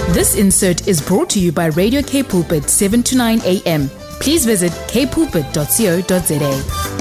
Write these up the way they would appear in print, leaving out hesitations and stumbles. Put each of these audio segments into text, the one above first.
This insert is brought to you by Radio K Pulpit 7 to 9 a.m. Please visit kpulpit.co.za.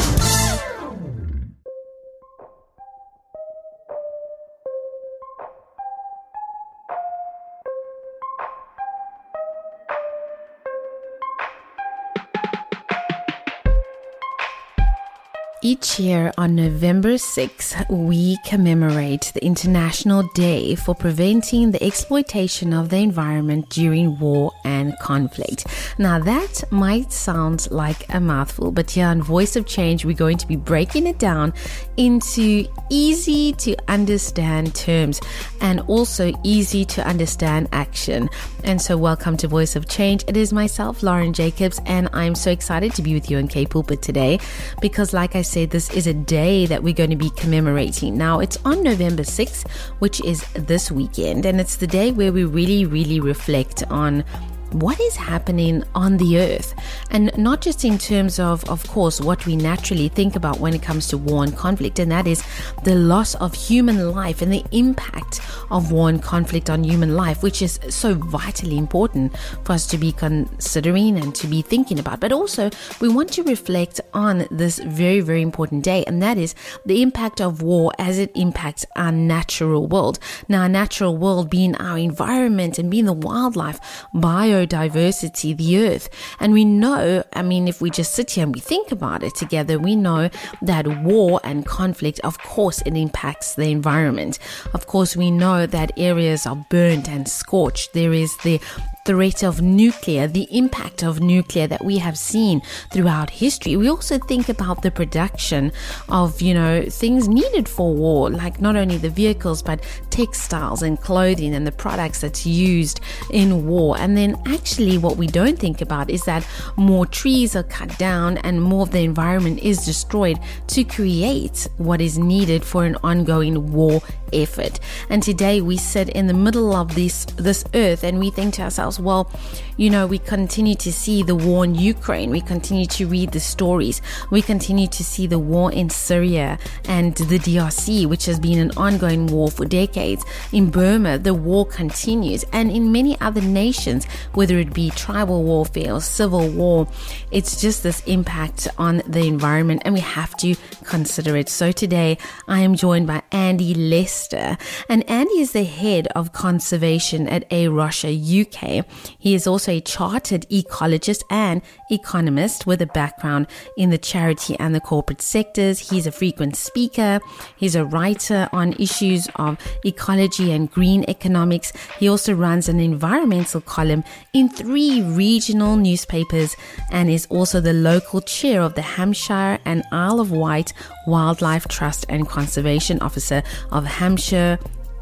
Each year on November 6th, we commemorate the International Day for Preventing the Exploitation of the Environment During War and Conflict. Now that might sound like a mouthful, but here on Voice of Change, we're going to be breaking it down into easy to understand terms and also easy to understand action. And so welcome to Voice of Change. It is myself, Lauren Jacobs, and I'm so excited to be with you in K Pulpit today because like I said, this is a day that we're going to be commemorating. Now, it's on November 6th, which is this weekend, and it's the day where we really reflect on what is happening on the earth, and not just in terms of course, what we naturally think about when it comes to war and conflict, and that is the loss of human life and the impact of war and conflict on human life, which is so vitally important for us to be considering and to be thinking about. But also, we want to reflect on this very important day, and that is the impact of war as it impacts our natural world. Now, our natural world being our environment and being the wildlife, biodiversity, the earth. And we know, if we just sit here and we think about it together, we know that war and conflict, of course, it impacts the environment. Of course, we know that areas are burnt and scorched. There is the threat of nuclear, the impact of nuclear that we have seen throughout history. We also think about the production of, things needed for war, like not only the vehicles, but textiles and clothing and the products that's used in war. And then actually what we don't think about is that more trees are cut down and more of the environment is destroyed to create what is needed for an ongoing war effort. And today we sit in the middle of this earth and we think to ourselves, well, we continue to see the war in Ukraine. We continue to read the stories. We continue to see the war in Syria and the DRC, which has been an ongoing war for decades. In Burma, the war continues. And in many other nations, whether it be tribal warfare or civil war, it's just this impact on the environment, and we have to consider it. So today, I am joined by Andy Lester, and Andy is the head of conservation at A Rocha UK. He is also a chartered ecologist and economist with a background in the charity and the corporate sectors. He's a frequent speaker. He's a writer on issues of ecology and green economics. He also runs an environmental column in 3 regional newspapers and is also the local chair of the Hampshire and Isle of Wight Wildlife Trust and Conservation Officer of Hampshire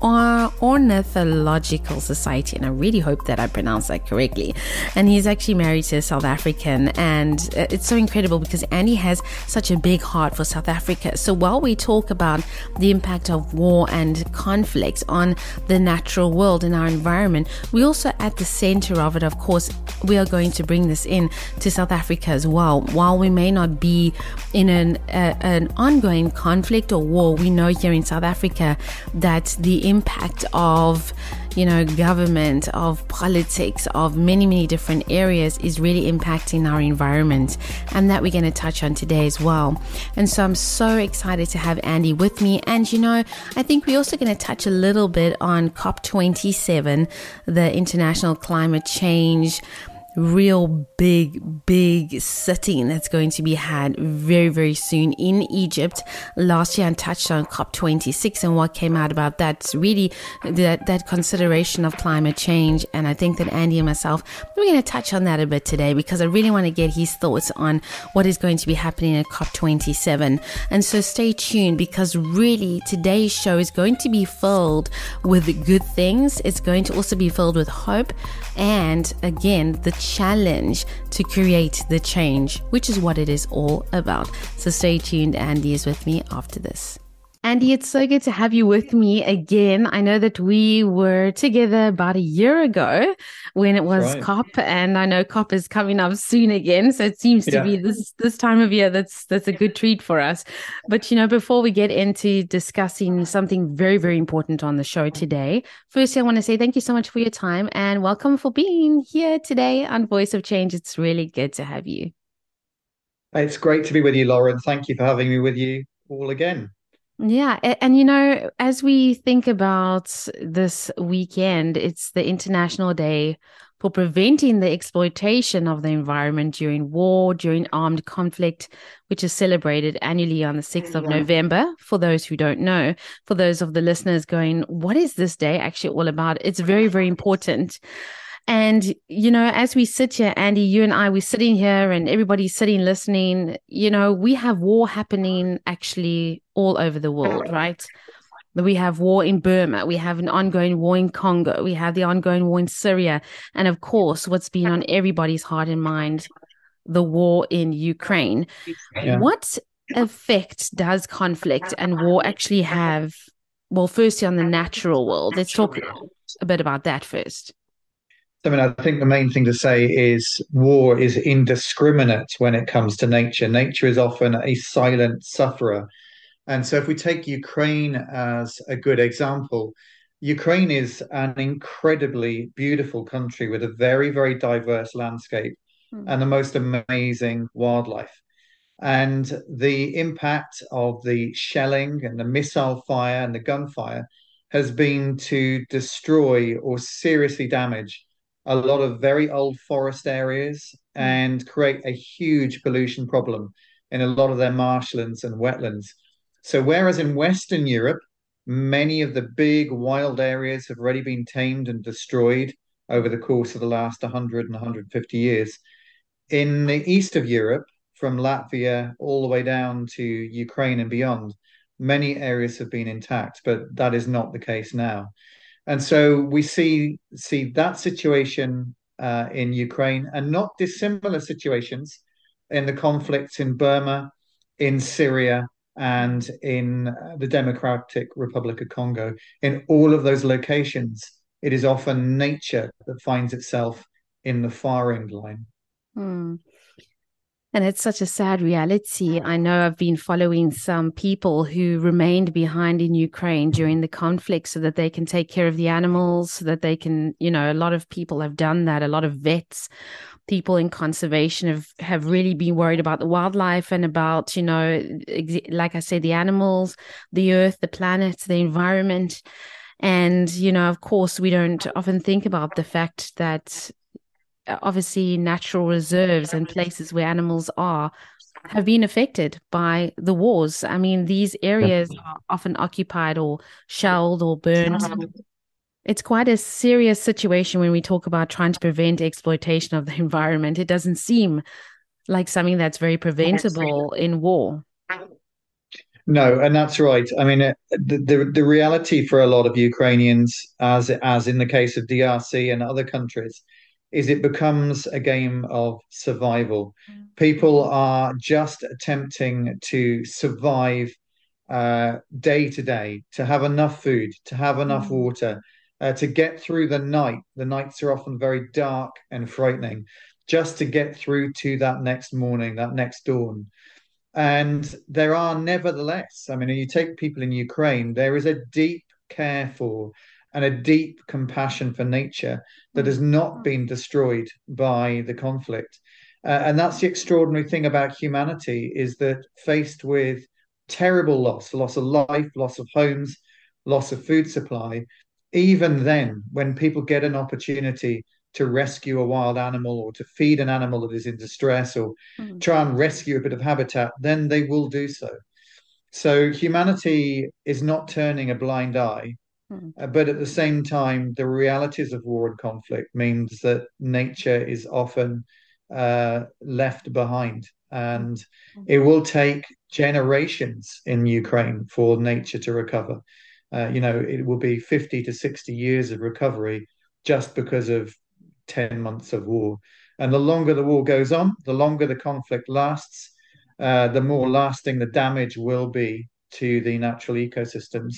Ornithological Society, and I really hope that I pronounced that correctly. And he's actually married to a South African, and it's so incredible because Andy has such a big heart for South Africa. So while we talk about the impact of war and conflict on the natural world and our environment, we also at the center of it, of course, we are going to bring this in to South Africa as well. While we may not be in an ongoing conflict or war, we know here in South Africa that the impact of government, of politics, of many different areas is really impacting our environment, and that we're going to touch on today as well. And so I'm so excited to have Andy with me. And I think we're also going to touch a little bit on COP27, the International Climate Change real big sitting that's going to be had very soon in Egypt. Last year I touched on COP26 and what came out about that. It's really that consideration of climate change, and I think that Andy and myself, we're going to touch on that a bit today because I really want to get his thoughts on what is going to be happening at COP27. And so stay tuned because really today's show is going to be filled with good things. It's going to also be filled with hope and again the challenge to create the change, which is what it is all about. So stay tuned. Andy is with me after this. Andy, it's so good to have you with me again. I know that we were together about a year ago when it That's was right. COP, and I know COP is coming up soon again. So it seems to Yeah. be this time of year that's a good treat for us. But before we get into discussing something very, very important on the show today, firstly, I want to say thank you so much for your time and welcome for being here today on Voice of Change. It's really good to have you. It's great to be with you, Lauren. Thank you for having me with you all again. Yeah, and as we think about this weekend, it's the International Day for preventing the exploitation of the environment during war, during armed conflict, which is celebrated annually on the 6th of November. For those who don't know, for those of the listeners going, what is this day actually all about? It's very, very important. And, as we sit here, Andy, you and I, we're sitting here and everybody's sitting listening, we have war happening actually all over the world, right? We have war in Burma. We have an ongoing war in Congo. We have the ongoing war in Syria. And of course, what's been on everybody's heart and mind, the war in Ukraine. Yeah. What effect does conflict and war actually have? Well, firstly, on the natural world. Let's talk a bit about that first. I think the main thing to say is war is indiscriminate when it comes to nature. Nature is often a silent sufferer. And so, if we take Ukraine as a good example, Ukraine is an incredibly beautiful country with a very, very diverse landscape Hmm. and the most amazing wildlife. And the impact of the shelling and the missile fire and the gunfire has been to destroy or seriously damage a lot of very old forest areas Hmm. and create a huge pollution problem in a lot of their marshlands and wetlands. So, whereas in Western Europe, many of the big wild areas have already been tamed and destroyed over the course of the last 100 and 150 years, in the east of Europe, from Latvia all the way down to Ukraine and beyond, many areas have been intact, but that is not the case now. And so we see that situation in Ukraine, and not dissimilar situations in the conflicts in Burma, in Syria, and in the Democratic Republic of Congo. In all of those locations, it is often nature that finds itself in the firing line. Hmm. And it's such a sad reality. I know I've been following some people who remained behind in Ukraine during the conflict so that they can take care of the animals, so that they can, a lot of people have done that. A lot of vets, people in conservation have really been worried about the wildlife and about, like I said, the animals, the earth, the planet, the environment. And, of course, we don't often think about the fact that obviously natural reserves and places where animals are have been affected by the wars. I mean, these areas are often occupied or shelled or burnt. It's quite a serious situation when we talk about trying to prevent exploitation of the environment. It doesn't seem like something that's very preventable in war. No, and that's right. I mean, the reality for a lot of Ukrainians, as in the case of DRC and other countries, is it becomes a game of survival. People are just attempting to survive day to day, to have enough food, to have enough Mm, water, to get through the night. The nights are often very dark and frightening, just to get through to that next morning, that next dawn. And there are nevertheless, I mean, you take people in Ukraine, there is a deep care for and a deep compassion for nature that mm, has not been destroyed by the conflict. And that's the extraordinary thing about humanity is that faced with terrible loss of life, loss of homes, loss of food supply, even then, when people get an opportunity to rescue a wild animal or to feed an animal that is in distress or mm, try and rescue a bit of habitat, then they will do so. So humanity is not turning a blind eye, mm, but at the same time, the realities of war and conflict means that nature is often left behind, mm, and it will take generations in Ukraine for nature to recover. It will be 50 to 60 years of recovery just because of 10 months of war. And the longer the war goes on, the longer the conflict lasts, the more lasting the damage will be to the natural ecosystems.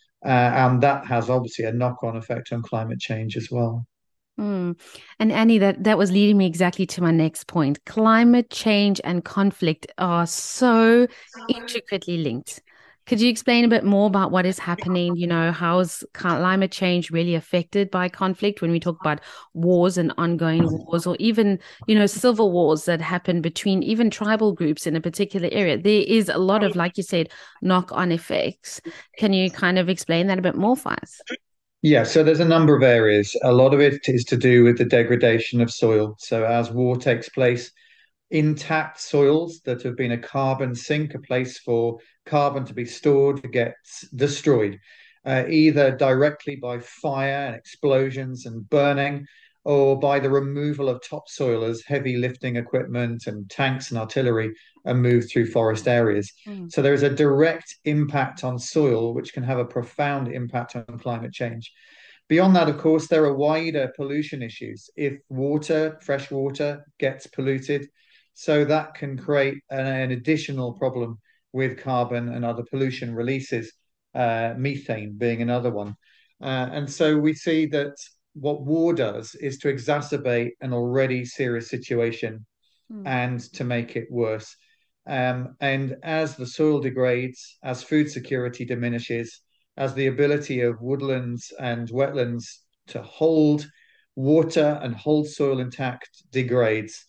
And that has obviously a knock-on effect on climate change as well. Mm. And Annie, that was leading me exactly to my next point. Climate change and conflict are so intricately linked. Could you explain a bit more about what is happening? How is climate change really affected by conflict when we talk about wars and ongoing wars, or even, civil wars that happen between even tribal groups in a particular area? There is a lot of, like you said, knock-on effects. Can you kind of explain that a bit more for us? Yeah, so there's a number of areas. A lot of it is to do with the degradation of soil. So as war takes place, intact soils that have been a carbon sink, a place for carbon to be stored, gets destroyed, either directly by fire and explosions and burning, or by the removal of topsoil as heavy lifting equipment and tanks and artillery are moved through forest areas. Mm. So there is a direct impact on soil, which can have a profound impact on climate change. Beyond that, of course, there are wider pollution issues. If water, fresh water, gets polluted, so that can create an additional problem with carbon and other pollution releases, methane being another one. And so we see that what war does is to exacerbate an already serious situation Mm. and to make it worse. And as the soil degrades, as food security diminishes, as the ability of woodlands and wetlands to hold water and hold soil intact degrades,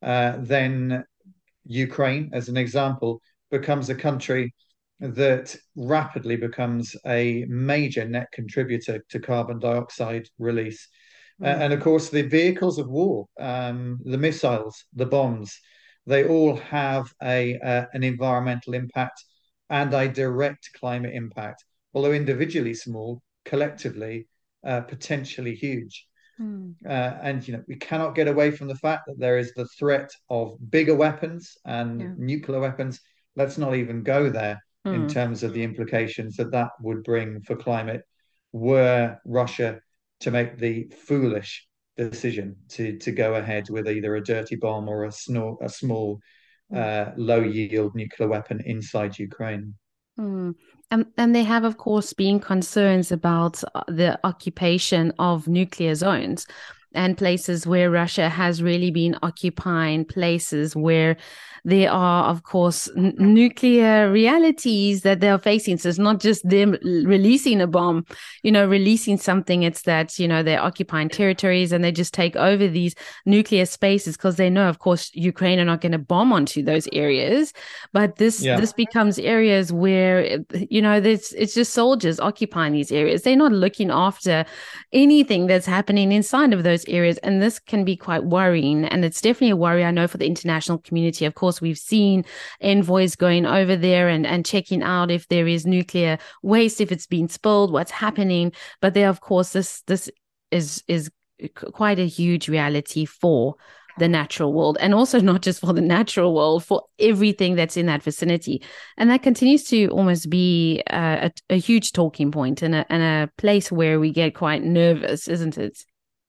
then Ukraine, as an example, becomes a country that rapidly becomes a major net contributor to carbon dioxide release. Mm. And of course, the vehicles of war, the missiles, the bombs, they all have an environmental impact and a direct climate impact, although individually small, collectively potentially huge. Mm. And we cannot get away from the fact that there is the threat of bigger weapons and Yeah. nuclear weapons. Let's not even go there in Mm. terms of the implications that that would bring for climate were Russia to make the foolish decision to go ahead with either a dirty bomb or a small Mm. low yield nuclear weapon inside Ukraine. Mm. And there have, of course, been concerns about the occupation of nuclear zones and places where Russia has really been occupying places where there are, of course, nuclear realities that they're facing. So it's not just them releasing a bomb, releasing something. It's that, they're occupying territories and they just take over these nuclear spaces because they know, of course, Ukraine are not going to bomb onto those areas. But this Yeah. this becomes areas where, it's just soldiers occupying these areas. They're not looking after anything that's happening inside of those areas. And this can be quite worrying. And it's definitely a worry, I know, for the international community. Of course, we've seen envoys going over there and checking out if there is nuclear waste, if it's been spilled, what's happening. But there, of course, this is quite a huge reality for the natural world, and also not just for the natural world, for everything that's in that vicinity. And that continues to almost be a huge talking point and a place where we get quite nervous, isn't it?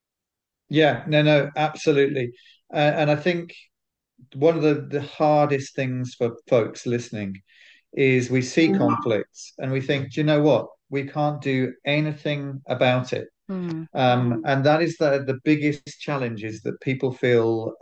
Yeah, no, absolutely. And I think one of the hardest things for folks listening is we see conflicts and we think, do you know what? We can't do anything about it. Mm. And that is the biggest challenge is that people feel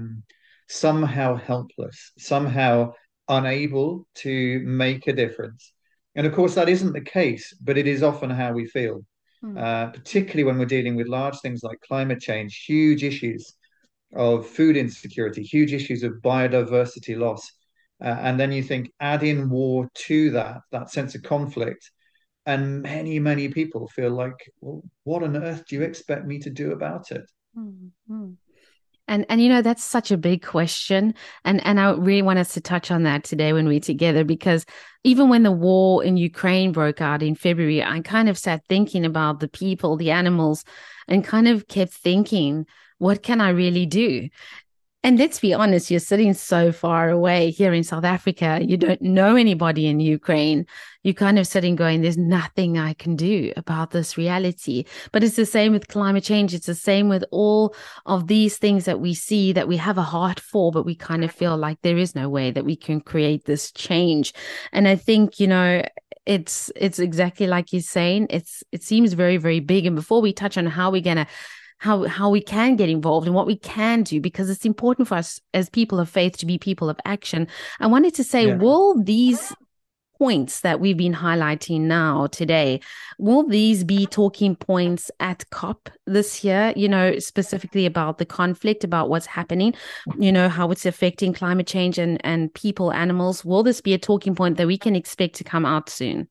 somehow helpless, somehow unable to make a difference. And of course, that isn't the case, but it is often how we feel, Mm. particularly when we're dealing with large things like climate change, huge issues of food insecurity, huge issues of biodiversity loss. And then you think, add in war to that sense of conflict. And many, many people feel like, well, what on earth do you expect me to do about it? Mm. Mm. And that's such a big question. And I really want us to touch on that today when we're together, because even when the war in Ukraine broke out in February, I kind of sat thinking about the people, the animals, and kind of kept thinking, what can I really do? And let's be honest, you're sitting so far away here in South Africa. You don't know anybody in Ukraine. You're kind of sitting going, there's nothing I can do about this reality. But it's the same with climate change. It's the same with all of these things that we see that we have a heart for, but we kind of feel like there is no way that we can create this change. And I think, it's exactly like you're saying. It seems very, very big. And before we touch on how we're gonna how we can get involved and what we can do, because it's important for us as people of faith to be people of action. I wanted to say, Yeah. will these points that we've been highlighting now today, will these be talking points at COP this year, specifically about the conflict, about what's happening, how it's affecting climate change and people, animals? Will this be a talking point that we can expect to come out soon?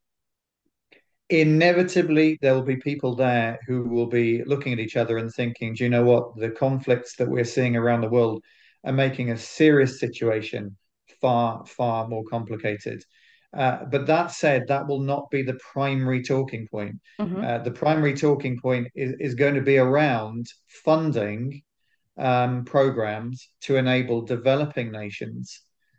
Inevitably, there will be people there who will be looking at each other and thinking, do you know what? The conflicts that we're seeing around the world are making a serious situation far, far more complicated. But that said, that will not be the primary talking point. Mm-hmm. The primary talking point is going to be around funding programs to enable developing nations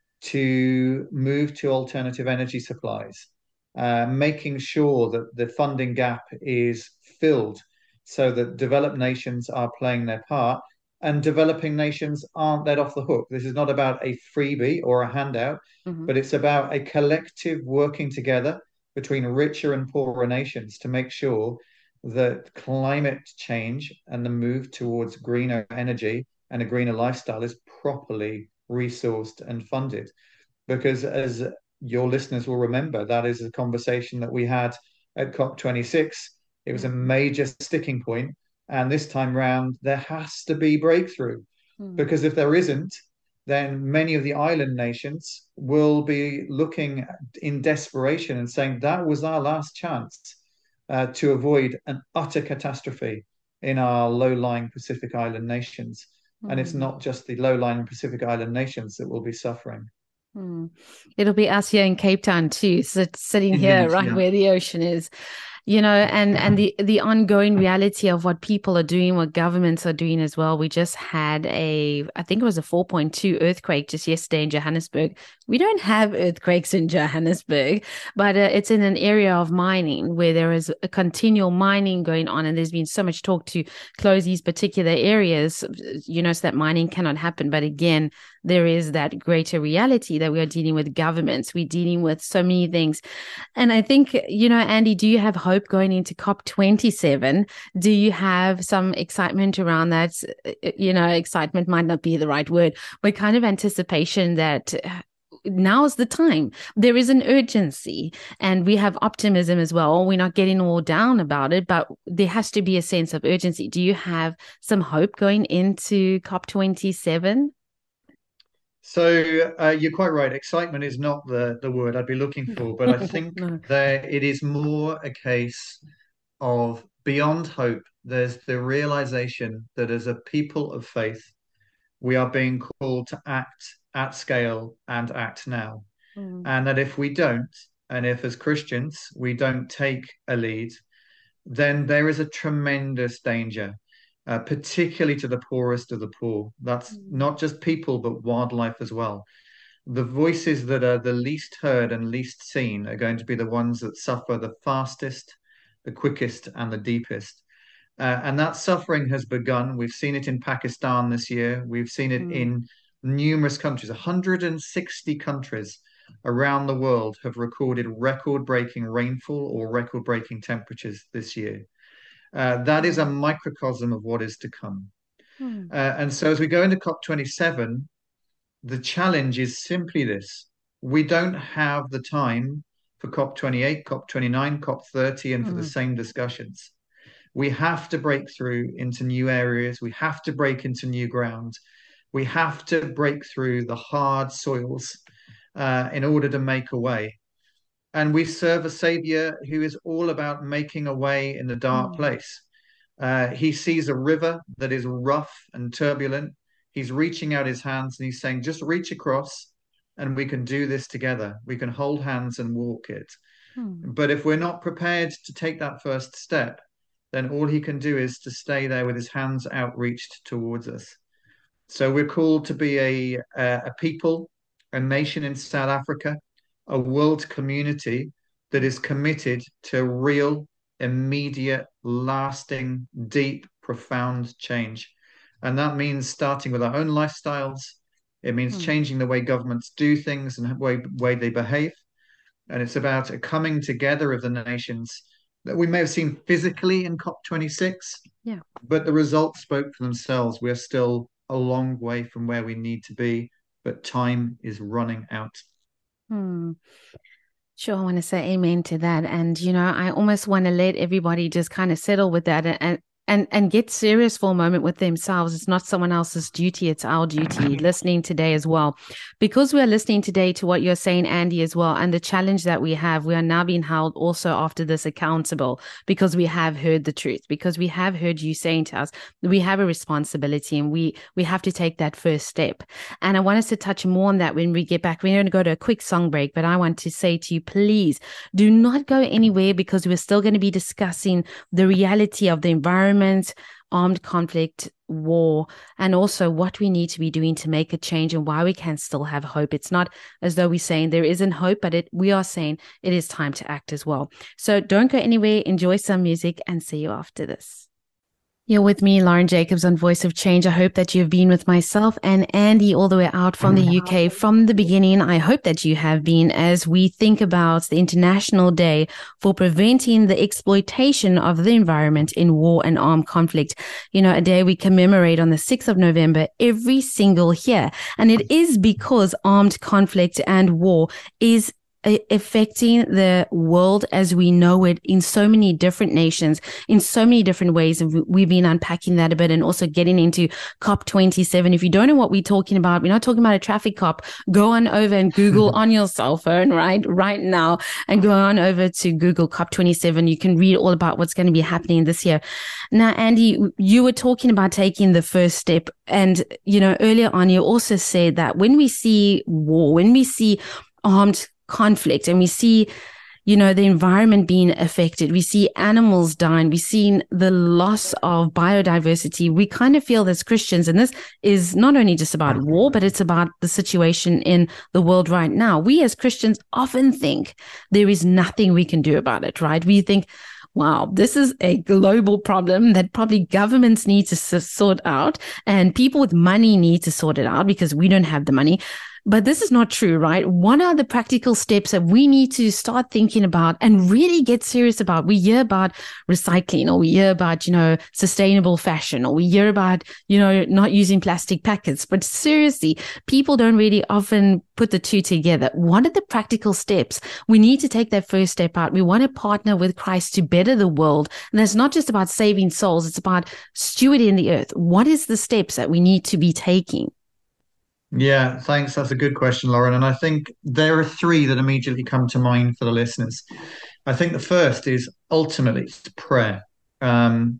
to move to alternative energy supplies, making sure that the funding gap is filled so that developed nations are playing their part and developing nations aren't let off the hook. This is not about a freebie or a handout, Mm-hmm. but it's about a collective working together between richer and poorer nations to make sure that climate change and the move towards greener energy and a greener lifestyle is properly resourced and funded. Because as your listeners will remember, that is a conversation that we had at COP26. It was a major sticking point. And this time round, there has to be breakthrough. Mm-hmm. Because if there isn't, then many of the island nations will be looking in desperation and saying that was our last chance to avoid an utter catastrophe in our low-lying Pacific Island nations. And it's Mm-hmm. not just the low-lying Pacific Island nations that will be suffering. Hmm. It'll be us here in Cape Town too, sitting here Indeed, right yeah. where the ocean is, and the ongoing reality of what people are doing, what governments are doing as well. We just had I think it was a 4.2 earthquake just yesterday in Johannesburg. We don't have earthquakes in Johannesburg, but it's in an area of mining where there is a continual mining going on, and there's been so much talk to close these particular areas, so that mining cannot happen. But again, there is that greater reality that we are dealing with governments. We're dealing with so many things. And I think, Andy, do you have hope going into COP27? Do you have some excitement around that? Excitement might not be the right word, but kind of anticipation that now's the time. There is an urgency and we have optimism as well. We're not getting all down about it, but there has to be a sense of urgency. Do you have some hope going into COP27? So you're quite right. Excitement is not the word I'd be looking for, but I think No. there it is more a case of beyond hope. There's the realization that as a people of faith, we are being called to act at scale and act now. Mm, And that if we don't, and if as Christians we don't take a lead, then there is a tremendous danger, particularly to the poorest of the poor. That's mm, not just people, but wildlife as well. The voices that are the least heard and least seen are going to be the ones that suffer the fastest, the quickest, and the deepest. And that suffering has begun. We've seen it in Pakistan this year. We've seen it mm, in numerous countries. 160 countries around the world have recorded record-breaking rainfall or record-breaking temperatures this year. That is a mm, microcosm of what is to come. mm, And so as we go into COP27, the challenge is simply this. We don't have the time for COP28, COP29, COP30, and for the mm, same discussions. We have to break through into new areas. We have to break into new ground. We have to break through the hard soils in order to make a way. And we serve a savior who is all about making a way in the dark mm, place. He sees a river that is rough and turbulent. He's reaching out his hands and he's saying, just reach across and we can do this together. We can hold hands and walk it. mm. But if we're not prepared to take that first step, then all he can do is to stay there with his hands outreached towards us. So we're called to be a people, a nation in South Africa, a world community that is committed to real, immediate, lasting, deep, profound change. And that means starting with our own lifestyles. It means Mm. changing the way governments do things and the way they behave. And it's about a coming together of the nations that we may have seen physically in COP26, Yeah. but the results spoke for themselves. We're still a long way from where we need to be, but time is running out. Hmm. Sure, I want to say amen to that. And, I almost want to let everybody just kind of settle with that and get serious for a moment with themselves. It's not someone else's duty, it's our duty listening today as well. Because we are listening today to what you're saying, Andy, as well, and the challenge that we have, we are now being held also after this accountable because we have heard the truth, because we have heard you saying to us, we have a responsibility and we have to take that first step. And I want us to touch more on that when we get back. We're going to go to a quick song break, but I want to say to you, please do not go anywhere because we're still going to be discussing the reality of the environment, armed conflict, war, and also what we need to be doing to make a change and why we can still have hope. It's not as though we're saying there isn't hope, but we are saying it is time to act as well. So don't go anywhere, enjoy some music, and see you after this. You're with me, Lauren Jacobs, on Voice of Change. I hope that you've been with myself and Andy all the way out from the UK from the beginning. I hope that you have been as we think about the International Day for preventing the exploitation of the environment in war and armed conflict. A day we commemorate on the 6th of November every single year. And it is because armed conflict and war is affecting the world as we know it in so many different nations, in so many different ways. And we've been unpacking that a bit and also getting into COP27. If you don't know what we're talking about, we're not talking about a traffic cop. Go on over and Google on your cell phone, right now, and go on over to Google COP27. You can read all about what's going to be happening this year. Now, Andy, you were talking about taking the first step. And, earlier on, you also said that when we see war, when we see armed conflict and we see the environment being affected, we see animals dying, we've seen the loss of biodiversity, we kind of feel as Christians, and this is not only just about war, but it's about the situation in the world right now. We as Christians often think there is nothing we can do about it, right? We think, wow, this is a global problem that probably governments need to sort out and people with money need to sort it out because we don't have the money. But this is not true, right? What are the practical steps that we need to start thinking about and really get serious about? We hear about recycling, or we hear about, sustainable fashion, or we hear about, not using plastic packets. But seriously, people don't really often put the two together. What are the practical steps? We need to take that first step out. We want to partner with Christ to better the world. And that's not just about saving souls. It's about stewarding the earth. What is the steps that we need to be taking? Yeah, thanks. That's a good question, Lauren. And I think there are three that immediately come to mind for the listeners. I think the first is ultimately it's prayer. Um,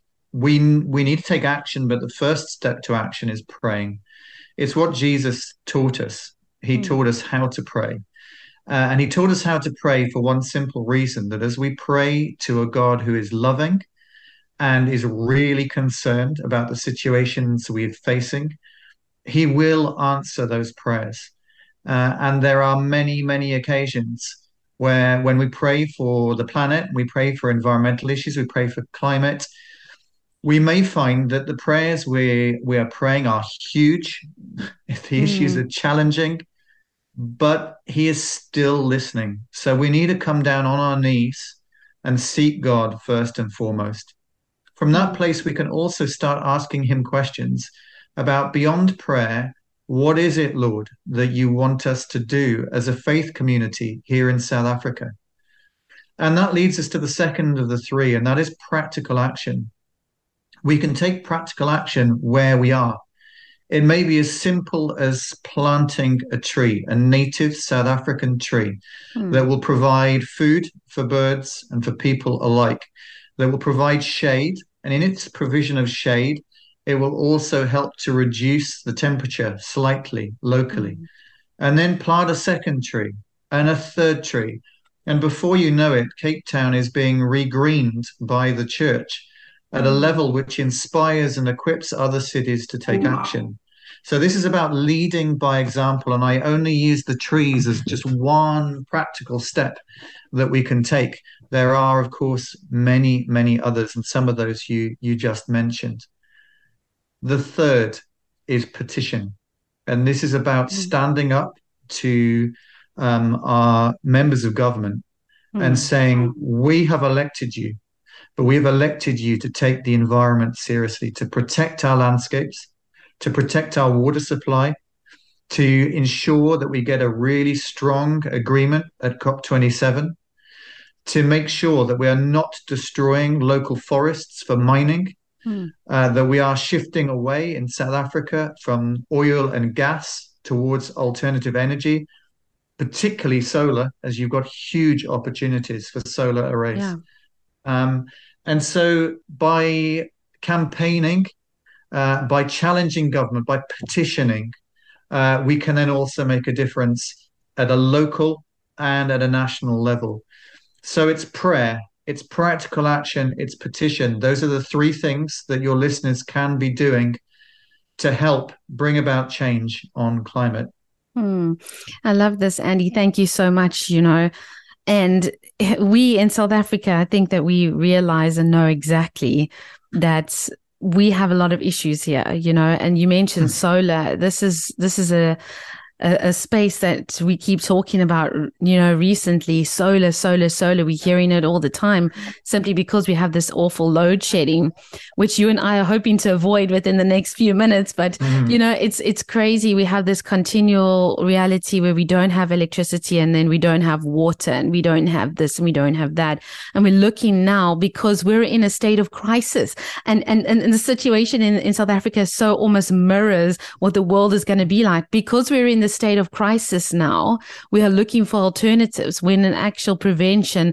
we need to take action, but the first step to action is praying. It's what Jesus taught us. He taught us how to pray. And he taught us how to pray for one simple reason, that as we pray to a God who is loving and is really concerned about the situations we're facing, he will answer those prayers. And there are many, many occasions where when we pray for the planet, we pray for environmental issues, we pray for climate, we may find that the prayers we are praying are huge, if the issues are challenging, but he is still listening. So we need to come down on our knees and seek God first and foremost. From that place, we can also start asking him questions about beyond prayer. What is it, Lord, that you want us to do as a faith community here in South Africa? And that leads us to the second of the three, and that is practical action. We can take practical action where we are. It may be as simple as planting a tree, a native South African tree that will provide food for birds and for people alike, that will provide shade. And in its provision of shade, it will also help to reduce the temperature slightly locally. And then plant a second tree and a third tree. And before you know it, Cape Town is being regreened by the church at a level which inspires and equips other cities to take action. So this is about leading by example, and I only use the trees as just one practical step that we can take. There are, of course, many, many others, and some of those you just mentioned. The third is petition, and this is about Mm. standing up to our members of government and Mm. saying, we have elected you, but we have elected you to take the environment seriously, to protect our landscapes, to protect our water supply, to ensure that we get a really strong agreement at COP27, to make sure that we are not destroying local forests for mining, Mm. that we are shifting away in South Africa from oil and gas towards alternative energy, particularly solar, as you've got huge opportunities for solar arrays. Yeah. Um, and so by campaigning, by challenging government, by petitioning, we can then also make a difference at a local and at a national level. So it's prayer, it's practical action, it's petition. Those are the three things that your listeners can be doing to help bring about change on climate. Hmm. I love this, Andy. Thank you so much. And we in South Africa, I think that we realize and know exactly that we have a lot of issues here, and you mentioned solar. This is a space that we keep talking about, recently. Solar, solar, solar. We're hearing it all the time simply because we have this awful load shedding, which you and I are hoping to avoid within the next few minutes. But, it's crazy. We have this continual reality where we don't have electricity, and then we don't have water, and we don't have this, and we don't have that. And we're looking now because we're in a state of crisis. And the situation in South Africa so almost mirrors what the world is going to be like, because we're in the state of crisis now. We are looking for alternatives when an actual prevention,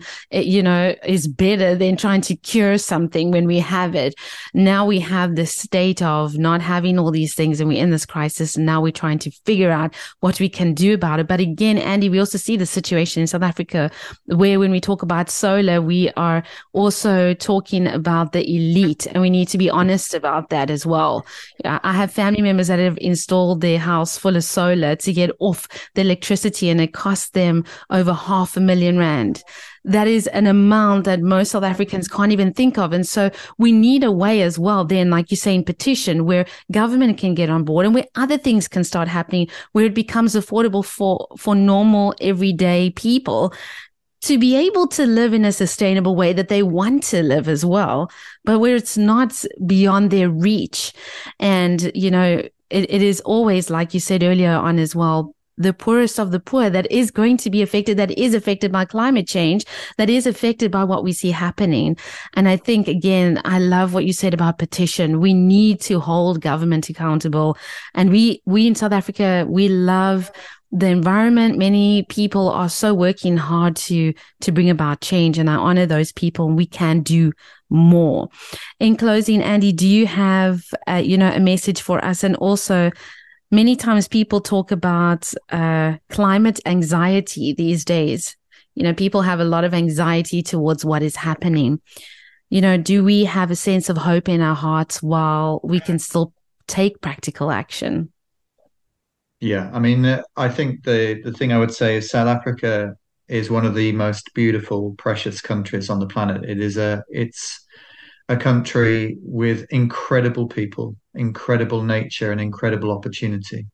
is better than trying to cure something when we have it. Now we have this state of not having all these things, and we're in this crisis, and now we're trying to figure out what we can do about it. But again, Andy, we also see the situation in South Africa where when we talk about solar, we are also talking about the elite, and we need to be honest about that as well. I have family members that have installed their house full of solar to get off the electricity, and it cost them over R500,000. That is an amount that most South Africans can't even think of. And so we need a way as well, then, like you say, in petition, where government can get on board and where other things can start happening, where it becomes affordable for normal, everyday people to be able to live in a sustainable way that they want to live as well, but where it's not beyond their reach. And, it is always, like you said earlier on as well, the poorest of the poor that is going to be affected, that is affected by climate change, that is affected by what we see happening. And I think, again, I love what you said about petition. We need to hold government accountable. And we in South Africa, we love the environment. Many people are so working hard to bring about change, and I honor those people, and we can do more. In closing, Andy, do you have, a message for us? And also, many times people talk about climate anxiety these days. People have a lot of anxiety towards what is happening. Do we have a sense of hope in our hearts while we can still take practical action? Yeah, I mean, I think the thing I would say is South Africa is one of the most beautiful, precious countries on the planet. It's a country with incredible people, incredible nature, and incredible opportunity.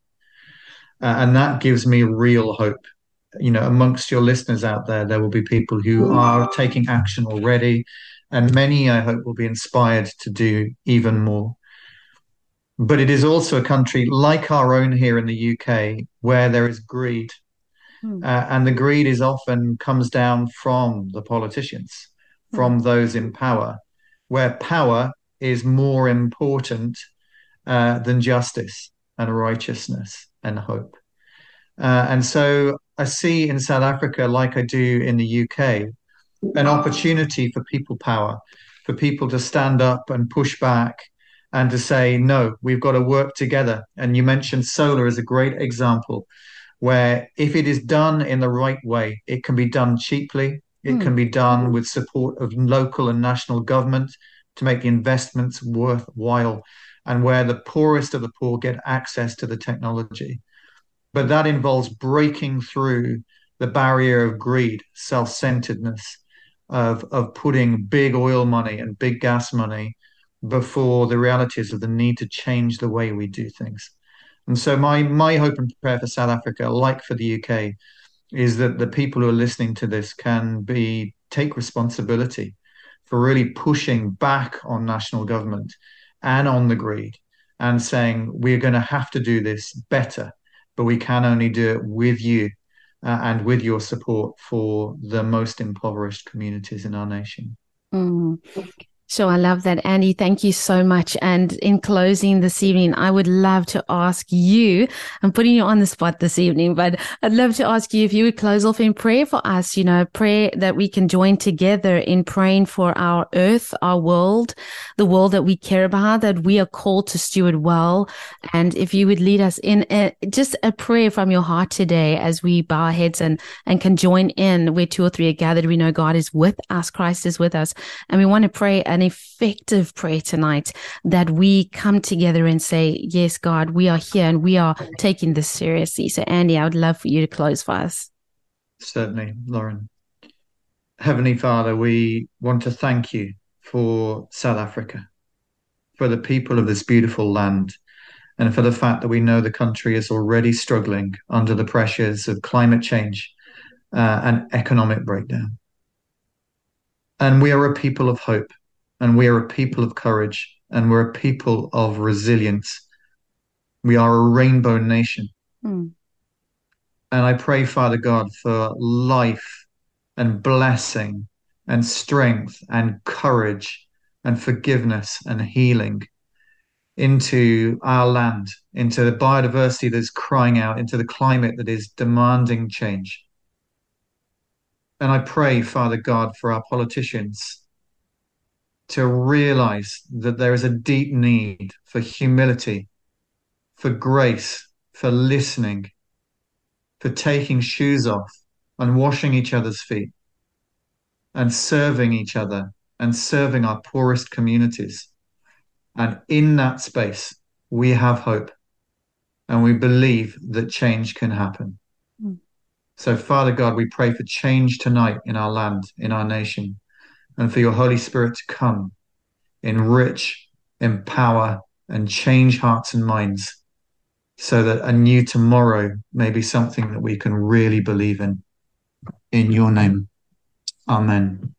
And that gives me real hope. Amongst your listeners out there, there will be people who are taking action already, and many, I hope, will be inspired to do even more. But it is also a country like our own here in the UK where there is greed. And the greed is often comes down from the politicians, from those in power, where power is more important than justice and righteousness and hope. And so I see in South Africa, like I do in the UK, an opportunity for people power, for people to stand up and push back and to say, no, we've got to work together. And you mentioned solar as a great example where if it is done in the right way, it can be done cheaply. It can be done with support of local and national government to make the investments worthwhile. and where the poorest of the poor get access to the technology. But that involves breaking through the barrier of greed, self-centeredness, of putting big oil money and big gas money before the realities of the need to change the way we do things. And so my hope and prayer for South Africa, like for the UK, is that the people who are listening to this can take responsibility for really pushing back on national government and on the greed and saying we're going to have to do this better, but we can only do it with you and with your support for the most impoverished communities in our nation. Mm. So I love that, Andy. Thank you so much. And in closing this evening, I would love to ask you, I'm putting you on the spot this evening, but I'd love to ask you if you would close off in prayer for us, prayer that we can join together in praying for our earth, our world, the world that we care about, that we are called to steward well. And if you would lead us in just a prayer from your heart today as we bow our heads and can join in where 2 or 3 are gathered. We know God is with us. Christ is with us. And we want to pray an effective prayer tonight that we come together and say, yes, God, we are here and we are taking this seriously. So Andy, I would love for you to close for us. Certainly, Lauren. Heavenly Father, we want to thank you for South Africa, for the people of this beautiful land, and for the fact that we know the country is already struggling under the pressures of climate change and economic breakdown. And we are a people of hope. And we are a people of courage, and we're a people of resilience. We are a rainbow nation. And I pray, Father God, for life and blessing and strength and courage and forgiveness and healing into our land, into the biodiversity that's crying out, into the climate that is demanding change. And I pray, Father God, for our politicians to realize that there is a deep need for humility, for grace, for listening, for taking shoes off and washing each other's feet and serving each other and serving our poorest communities. And in that space, we have hope and we believe that change can happen. So, Father God, we pray for change tonight in our land, in our nation, and for your Holy Spirit to come, enrich, empower, and change hearts and minds so that a new tomorrow may be something that we can really believe in. In your name, amen.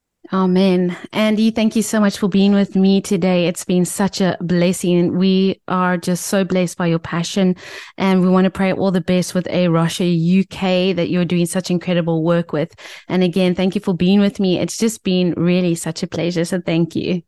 Amen. Andy, thank you so much for being with me today. It's been such a blessing. We are just so blessed by your passion, and we want to pray all the best with A Rocha UK that you're doing such incredible work with. And again, thank you for being with me. It's just been really such a pleasure. So thank you.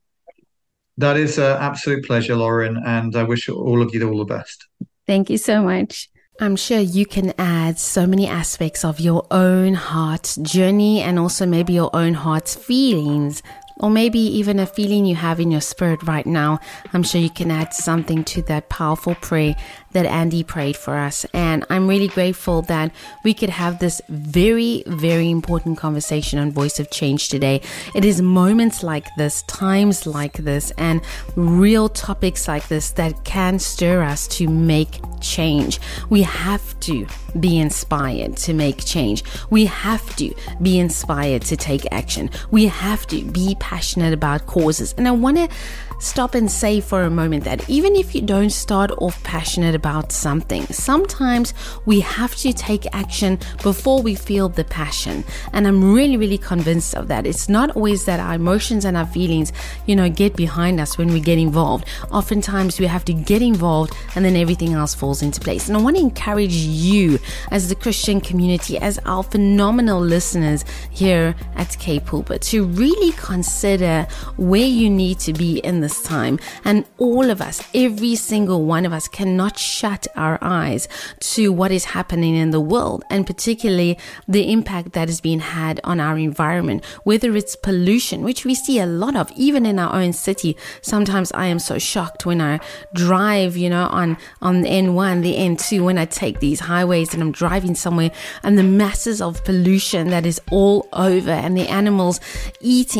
That is an absolute pleasure, Lauren, and I wish all of you all the best. Thank you so much. I'm sure you can add so many aspects of your own heart's journey and also maybe your own heart's feelings, or maybe even a feeling you have in your spirit right now. I'm sure you can add something to that powerful prayer that Andy prayed for us. And I'm really grateful that we could have this very, very important conversation on Voice of Change today. It is moments like this, times like this, and real topics like this that can stir us to make change. We have to be inspired to make change. We have to be inspired to take action. We have to be passionate about causes. And I want to stop and say for a moment that even if you don't start off passionate about something, sometimes we have to take action before we feel the passion. And I'm really, really convinced of that. It's not always that our emotions and our feelings, get behind us when we get involved. Oftentimes we have to get involved and then everything else falls into place. And I want to encourage you as the Christian community, as our phenomenal listeners here at K Pulpit, to really consider where you need to be in this time. And all of us, every single one of us, cannot shut our eyes to what is happening in the world, and particularly the impact that is being had on our environment, whether it's pollution, which we see a lot of even in our own city. Sometimes I am so shocked when I drive, on the N1, the N2, when I take these highways and I'm driving somewhere, and the masses of pollution that is all over, and the animals eating from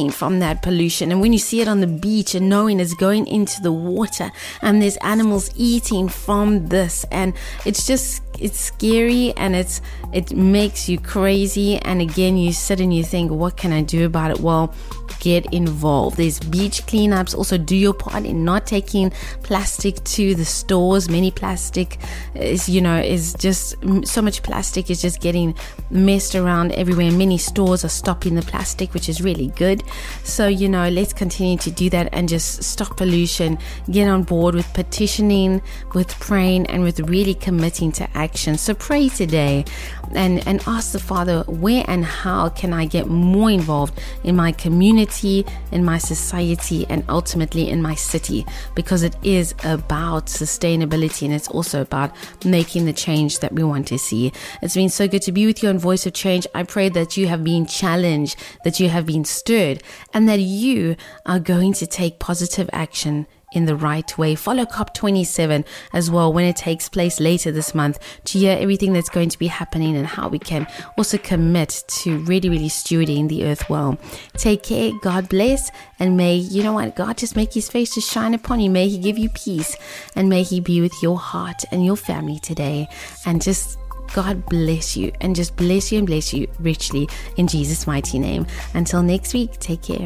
that pollution. And when you see it on the beach and knowing it's going into the water and there's animals eating from this, and it's scary, and it makes you crazy. And again, you sit and you think, what can I do about it? Well, get involved. There's beach cleanups. Also do your part in not taking plastic to the stores. Many plastic is just so much plastic is just getting messed around everywhere. Many stores are stopping the plastic, which is really good. So, let's continue to do that and just stop pollution. Get on board with petitioning, with praying, and with really committing to action. So pray today and ask the Father, where and how can I get more involved in my community, in my society, and ultimately in my city? Because it is about sustainability, and it's also about making the change that we want to see. It's been so good to be with you on Voice of Change. I pray that you have been challenged, that you have been stirred, and that you are going to take positive action in the right way. Follow COP27 as well when it takes place later this month to hear everything that's going to be happening and how we can also commit to really, really stewarding the earth well. Take care. God bless. And may, God just make his face to shine upon you. May he give you peace, and may he be with your heart and your family today. And just God bless you, and just bless you and bless you richly in Jesus' mighty name. Until next week, take care.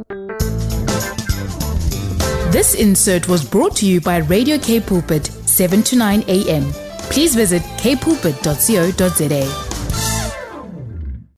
This insert was brought to you by Radio K Pulpit, 7 to 9 a.m. Please visit kpulpit.co.za.